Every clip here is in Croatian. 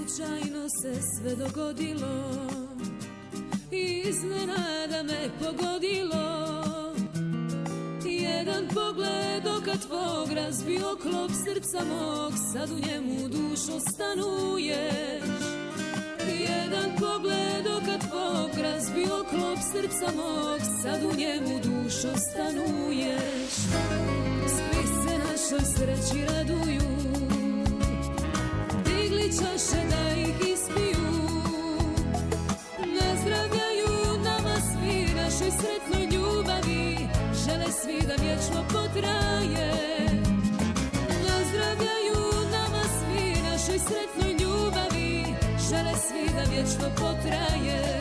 Slučajno se sve dogodilo, iznenada me pogodilo. Jedan pogled oka tvog razbio klop srca mog, sad u njemu dušo stanuješ. Jedan pogled oka tvog razbio klop srca mog, sad u njemu dušo stanuješ. Svi se našoj sreći raduju, digli čaše da ih ispiju. Nazdravljaju nama svi našoj sretnoj ljubavi, žele svi da vječno potraje. Nazdravljaju nama svi našoj sretnoj ljubavi, žele svi da vječno potraje.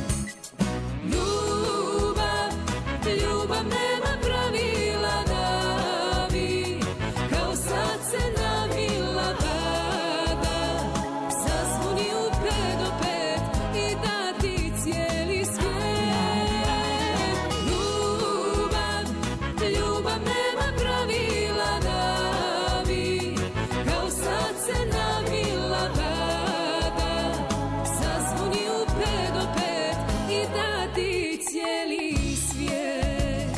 Ljubav, ljubav nema pravila davi, kao sad se navila pada. Zazvoni u 5 do 5 i da ti cijeli svijet. Ljubav, ljubav nema pravila davi, kao sad se navila pada. Zazvoni u 5 do 5 i da ti cijeli svijet.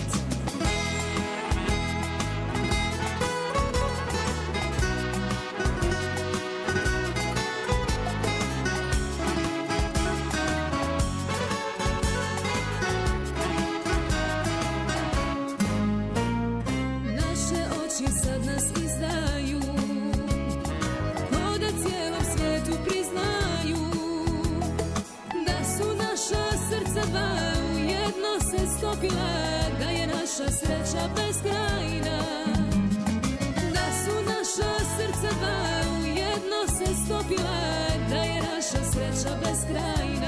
Naše oči sad nas izdaju, ko da cijelom svijetu priznaju da su naša srca dva ujedno se stopila, da je naša sreća beskrajna. Da su naša srca dva ujedno se stopila, da je naša sreća beskrajna.